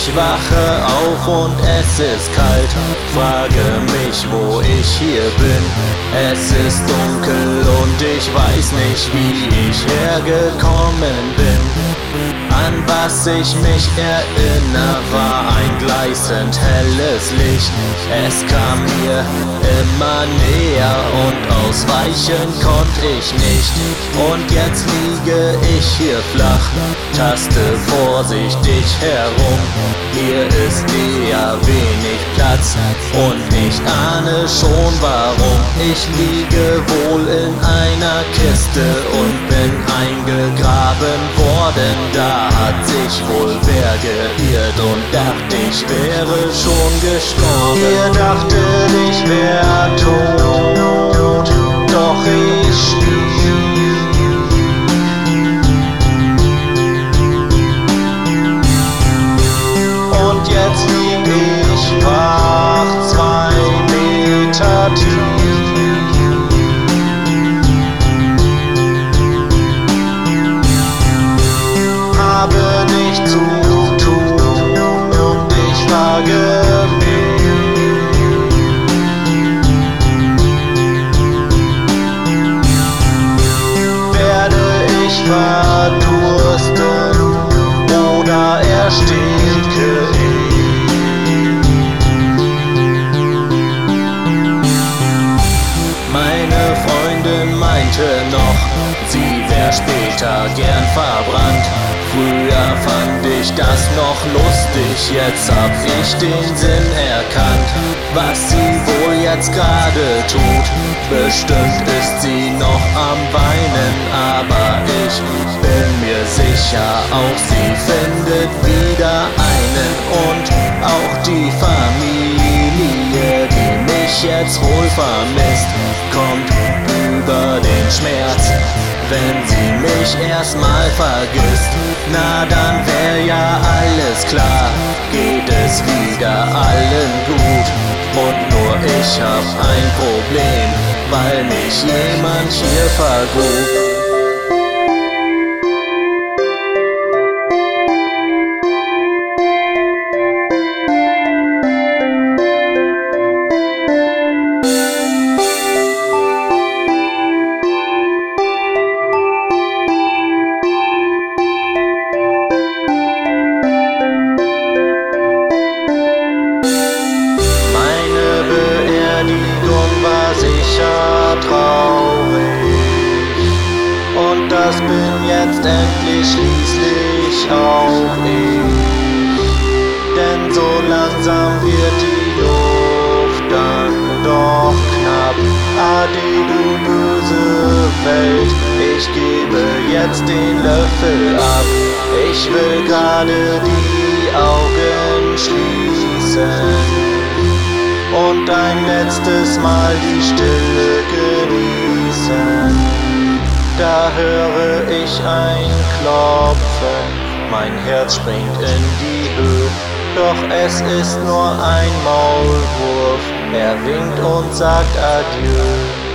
Ich wache auf und es ist kalt, frage mich, wo ich hier bin. Es ist dunkel und ich weiß nicht, wie ich hergekommen bin. An was ich mich erinnere, war ein gleißend helles Licht. Es kam mir immer näher und ausweichen konnte ich nicht. Und jetzt liege ich hier flach, taste vorsichtig herum. Hier ist eher wenig Platz und ich ahne schon warum. Ich liege wohl in einer Kiste und bin eingegraben worden. Da hat sich wohl wer geirrt und dachte, ich wäre schon gestorben. Ihr dachtet, ich wär tot, doch ich stieg. Und jetzt lieg ich wach, 2 Meter tief. Habe nicht zu tun und ich frage mich, werde ich verdursten oder ersticke ich? Meine Freundin meinte noch, sie wär später gern verbrannt. Früher fand ich das noch lustig, jetzt hab ich den Sinn erkannt. Was sie wohl jetzt gerade tut, bestimmt ist sie noch am Weinen. Aber ich bin mir sicher, auch sie findet wieder einen. Und auch die Familie, die mich jetzt wohl vermisst, kommt über den Schmerz. Wenn sie mich erstmal vergisst, na dann wär ja alles klar, geht es wieder allen gut. Und nur ich hab ein Problem, weil mich jemand hier vergrub. Und das bin jetzt endlich schließlich auch ich. Denn so langsam wird die Luft dann doch knapp. Ade, du böse Welt, ich gebe jetzt den Löffel ab. Ich will gerade die Augen schließen und ein letztes Mal die Stille genießen. Da höre ich ein Klopfen, mein Herz springt in die Höhe. Doch es ist nur ein Maulwurf, er winkt und sagt Adieu.